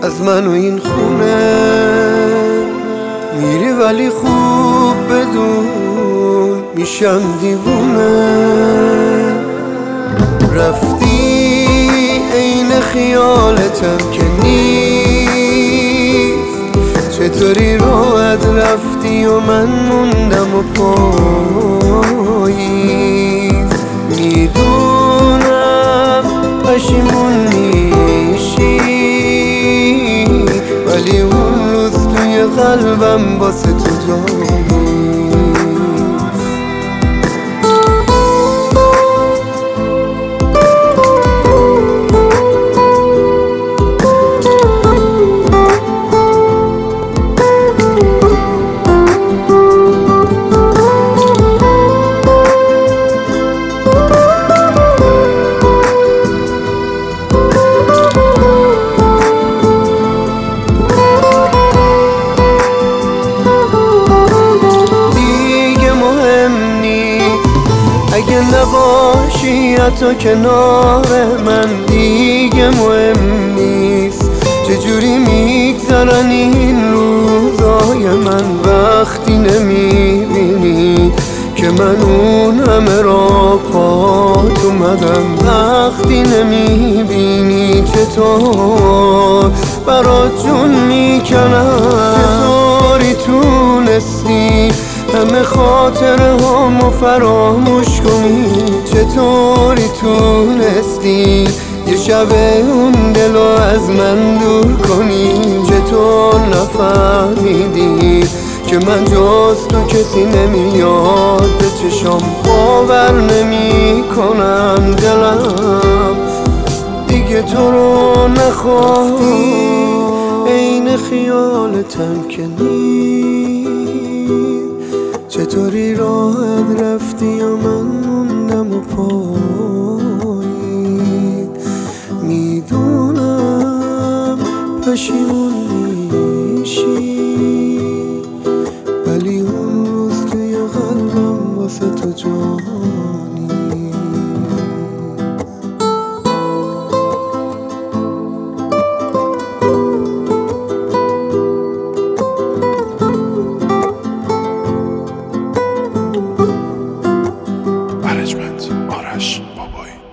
از من و این خونه میری، ولی خوب بدون میشم دیوونه. رفتی عین خیالتم که نیست، چطوری راحت رفتی و من موندم و پاییز. میدونم پشیمون میشی، ولی اون روز توی قلبم واسه تو جایی. اگه نباشی حتی کنار من دیگه مهم نیست. چجوری میگذرن این روزای من وقتی نمیبینی که من اون همه را پات اومدم. وقتی نمیبینی چطور برات جون میکنم. چطوری تونستی همه خاطره هامو فراموش کنی؟ چطوری تونستی یه شب اون دلو از من دور کنی؟ چطور نفهمیدی که من جز تو کسی نمیاد به چشام؟ باور نمی کنم دلم دیگه تو رو نخواهی. عین خیالتم که نیست، چطوری راحت رفتی و من موندم و پایین. میدونم پشیمون میشی، ولی اون روز توی قلبم واسه تو جانی. منیجمنت آرش بابایی.